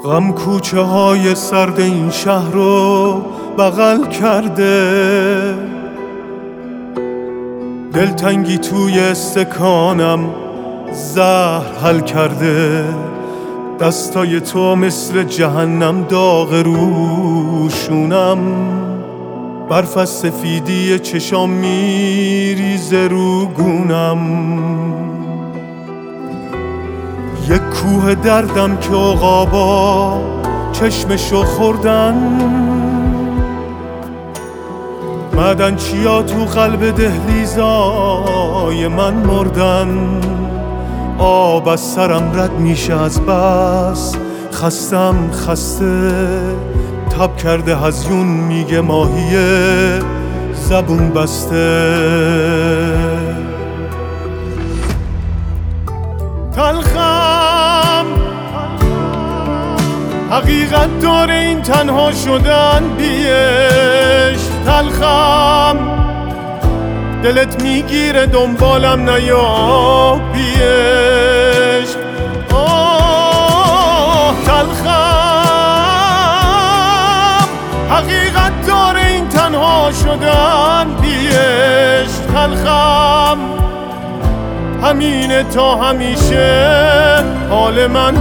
غم کوچه های سرد این شهر رو بغل کرده، دلتنگی توی استکانم زهر حل کرده. دستای تو مثل جهنم داغ روشونم، برف از سفیدی چشام میریزه رو گونم. یک کوه دردم که عقابا چشمشو خوردن، معدن چیا تو قلب دهلیزای من مردن. آب از سرم رد میشه از بس خستم خسته، تب کرده هزیون میگه ماهیه زبون بسته. تلخم حقیقت داره این تنها شدن بیش. تلخم دلت میگیره دنبالم نیا بیش. تلخم حقیقت داره این تنها شدن بیش. تلخم همینه تا همیشه حال من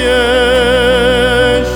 بیش.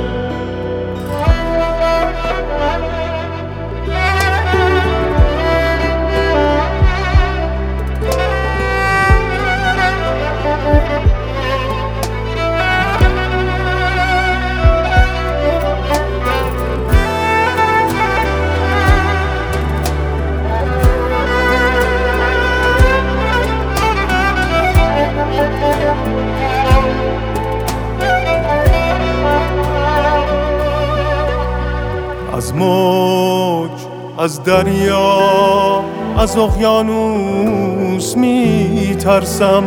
از موج، از دریا، از اقیانوس میترسم.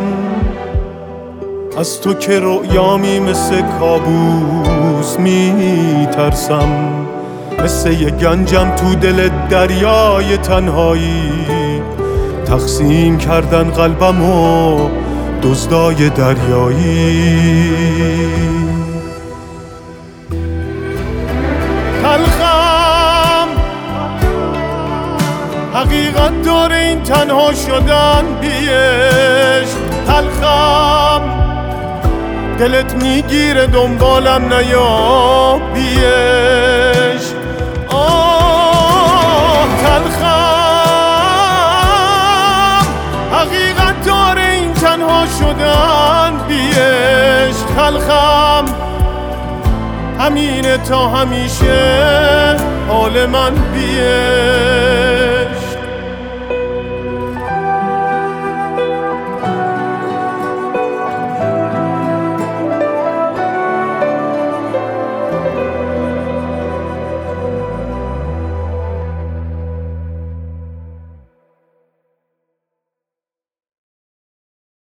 از تو که رؤیامی مثل کابوس میترسم. مثل یه گنجم تو دل دریای تنهایی، تقسیم کردن قلبمو دزدای دریایی. تلخم حقیقت داره این تنها شدن بیش. تلخم دلت میگیره دنبالم نیا بیش. تلخم حقیقت داره این تنها شدن بیش. تلخم همینه تا همیشه حال من بیش.